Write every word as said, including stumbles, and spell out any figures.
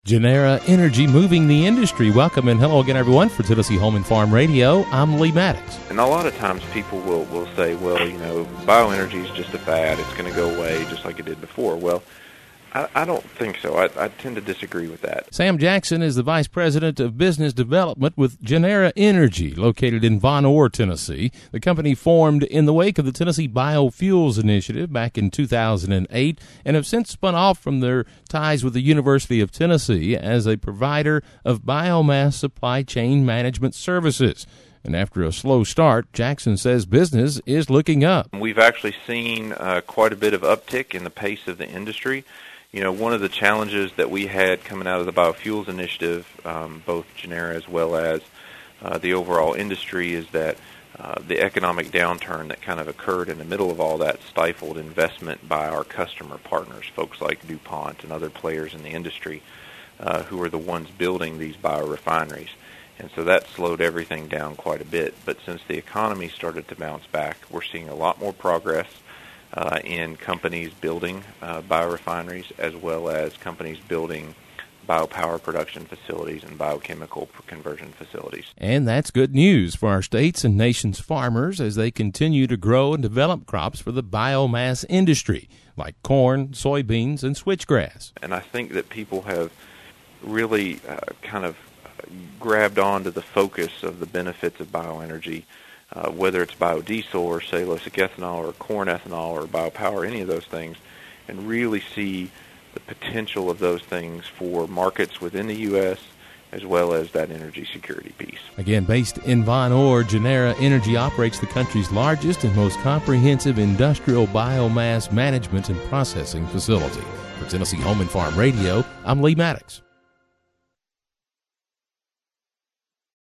Genera Energy moving the industry. Welcome and hello again, everyone, for Tennessee Home and Farm Radio. I'm Lee Maddox. And a lot of times people will, will say, well, you know, bioenergy is just a fad. It's going to go away just like it did before. Well, I, I don't think so. I, I tend to disagree with that. Sam Jackson is the Vice President of Business Development with Genera Energy, located in Von Orr, Tennessee. The company formed in the wake of the Tennessee Biofuels Initiative back in two thousand eight and have since spun off from their ties with the University of Tennessee as a provider of biomass supply chain management services. And after a slow start, Jackson says business is looking up. We've actually seen uh, quite a bit of uptick in the pace of the industry. You know, one of the challenges that we had coming out of the Biofuels Initiative, um, both Genera as well as uh, the overall industry, is that uh, the economic downturn that kind of occurred in the middle of all that stifled investment by our customer partners, folks like DuPont and other players in the industry uh, who are the ones building these biorefineries. And so that slowed everything down quite a bit. But since the economy started to bounce back, we're seeing a lot more progress Uh, in companies building uh, biorefineries, as well as companies building biopower production facilities and biochemical conversion facilities. And that's good news for our state's and nation's farmers as they continue to grow and develop crops for the biomass industry, like corn, soybeans, and switchgrass. And I think that people have really uh, kind of grabbed onto the focus of the benefits of bioenergy. Uh, whether it's biodiesel or cellulosic ethanol or corn ethanol or biopower, any of those things, and really see the potential of those things for markets within the U S as well as that energy security piece. Again, based in Von Orr, Genera Energy operates the country's largest and most comprehensive industrial biomass management and processing facility. For Tennessee Home and Farm Radio, I'm Lee Maddox.